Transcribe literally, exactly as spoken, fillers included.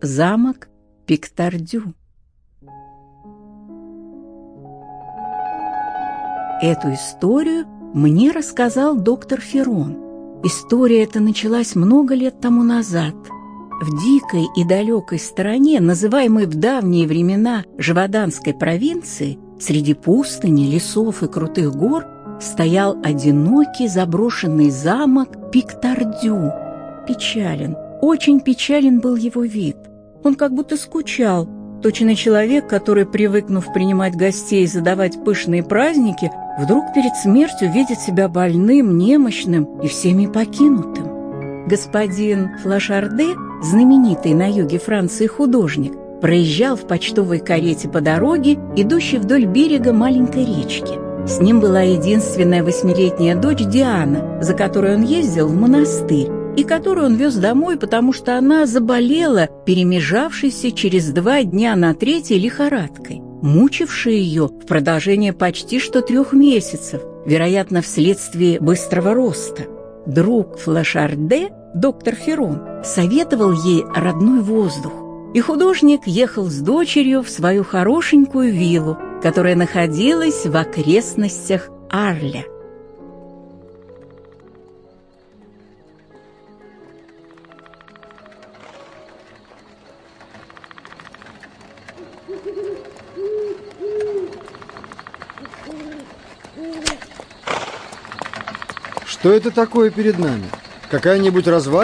Замок Пиктардю. Эту историю мне рассказал доктор Ферон. История эта началась много лет тому назад. В дикой и далекой стране, называемой в давние времена Живоданской провинции, среди пустыни, лесов и крутых гор, стоял одинокий заброшенный замок Пиктардю. Печален, очень печален был его вид. Он как будто скучал. Точно человек, который, привыкнув принимать гостей и задавать пышные праздники, вдруг перед смертью видит себя больным, немощным и всеми покинутым. Господин Флашарде, знаменитый на юге Франции художник, проезжал в почтовой карете по дороге, идущей вдоль берега маленькой речки. С ним была единственная восьмилетняя дочь Диана, за которой он ездил в монастырь, и которую он вез домой, потому что она заболела, перемежавшейся через два дня на третий лихорадкой, мучившей ее в продолжение почти что трех месяцев, вероятно, вследствие быстрого роста. Друг Флашарде, доктор Ферон, советовал ей родной воздух, и художник ехал с дочерью в свою хорошенькую виллу, которая находилась в окрестностях Арля. Что это такое перед нами? Какая-нибудь развалина?